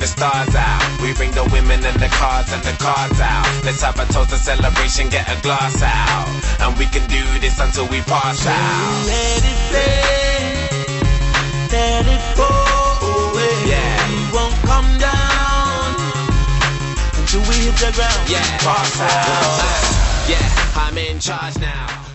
the stars out. We bring the women and the cars and the cards out. Let's have a toast, a celebration, get a glass out. And we can do this until we pass out. Let it play, let it go away. Yeah. We won't come down until we hit the ground. Yeah, pass out. Yeah, I'm in charge now.